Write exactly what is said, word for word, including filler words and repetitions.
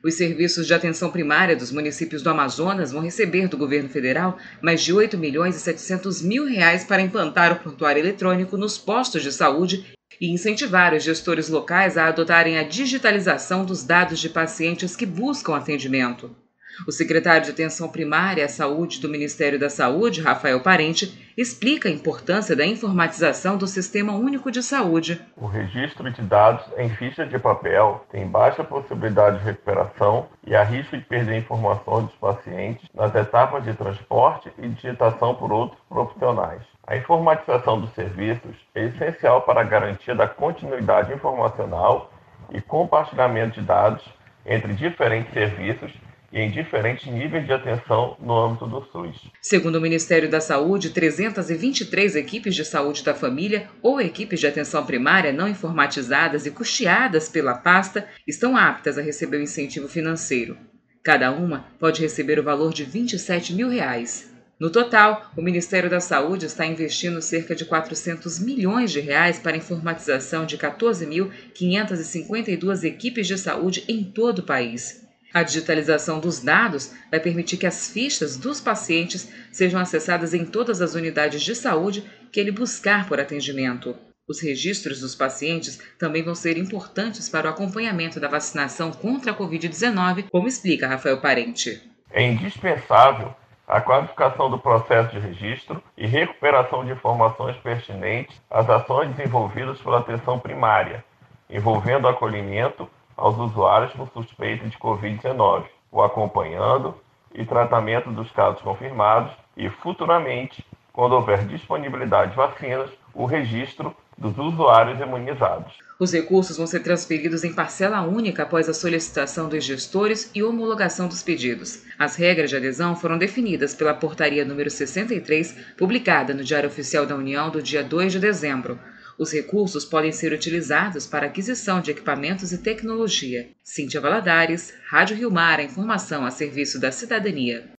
Os serviços de atenção primária dos municípios do Amazonas vão receber do governo federal mais de oito milhões e setecentos mil reais para implantar o prontuário eletrônico nos postos de saúde e incentivar os gestores locais a adotarem a digitalização dos dados de pacientes que buscam atendimento. O secretário de Atenção Primária à Saúde do Ministério da Saúde, Rafael Parente, explica a importância da informatização do Sistema Único de Saúde. O registro de dados em ficha de papel tem baixa possibilidade de recuperação e há risco de perder informações dos pacientes nas etapas de transporte e digitação por outros profissionais. A informatização dos serviços é essencial para a garantia da continuidade informacional e compartilhamento de dados entre diferentes serviços e em diferentes níveis de atenção no âmbito do SUS. Segundo o Ministério da Saúde, trezentas e vinte e três equipes de saúde da família ou equipes de atenção primária não informatizadas e custeadas pela pasta estão aptas a receber o incentivo financeiro. Cada uma pode receber o valor de vinte e sete mil reais. No total, o Ministério da Saúde está investindo cerca de quatrocentos milhões de reais para a informatização de quatorze mil quinhentas e cinquenta e duas equipes de saúde em todo o país. A digitalização dos dados vai permitir que as fichas dos pacientes sejam acessadas em todas as unidades de saúde que ele buscar por atendimento. Os registros dos pacientes também vão ser importantes para o acompanhamento da vacinação contra a covid dezenove, como explica Rafael Parente. É indispensável a qualificação do processo de registro e recuperação de informações pertinentes às ações desenvolvidas pela atenção primária, envolvendo o acolhimento aos usuários com suspeita de covid dezenove, o acompanhando e tratamento dos casos confirmados e, futuramente, quando houver disponibilidade de vacinas, o registro dos usuários imunizados. Os recursos vão ser transferidos em parcela única após a solicitação dos gestores e homologação dos pedidos. As regras de adesão foram definidas pela Portaria número sessenta e três, publicada no Diário Oficial da União do dia dois de dezembro. Os recursos podem ser utilizados para aquisição de equipamentos e tecnologia. Cíntia Valadares, Rádio Rio Mar, a informação a serviço da cidadania.